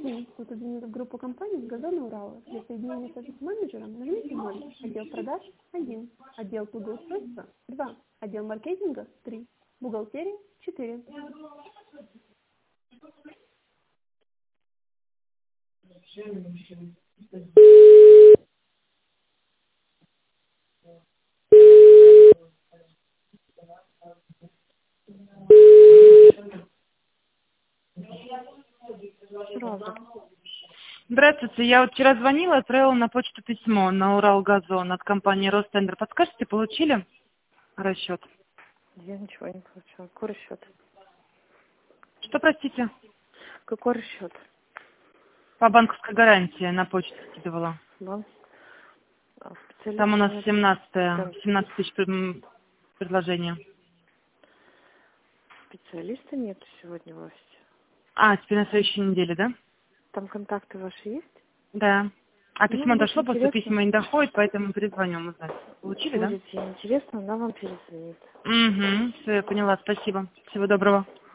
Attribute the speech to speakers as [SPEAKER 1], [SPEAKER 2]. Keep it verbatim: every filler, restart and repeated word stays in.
[SPEAKER 1] день. Вы позвонили в группу компании «Газон Урала». Для соединения с офис-менеджером нажмите ноль. Отдел продаж – один. Отдел трудоустройства – два. Отдел маркетинга – три. Бухгалтерия – четыре.
[SPEAKER 2] Правда.
[SPEAKER 3] Здравствуйте, я вот вчера звонила, отправила на почту письмо на Уралгазон от компании Ростендер. Подскажете, получили расчет?
[SPEAKER 2] Я ничего не получила. Какой расчет?
[SPEAKER 3] Что, простите?
[SPEAKER 2] Какой расчет?
[SPEAKER 3] По банковской гарантии на почту скидывала.
[SPEAKER 2] Банк. А, специалист
[SPEAKER 3] Там у нас
[SPEAKER 2] нет.
[SPEAKER 3] семнадцатое,
[SPEAKER 2] Там
[SPEAKER 3] семнадцать тысяч пред- предложения.
[SPEAKER 2] специалиста нет сегодня в офисе.
[SPEAKER 3] А, теперь на следующей неделе, да?
[SPEAKER 2] Там контакты ваши есть?
[SPEAKER 3] Да. А
[SPEAKER 2] Ну,
[SPEAKER 3] письмо
[SPEAKER 2] будет
[SPEAKER 3] дошло, после
[SPEAKER 2] интересно.
[SPEAKER 3] письма не доходит, поэтому перезвоним узнать. Получили, да?
[SPEAKER 2] Будет ей интересно, она вам перезвонит.
[SPEAKER 3] Угу, все, я поняла, спасибо. Всего доброго.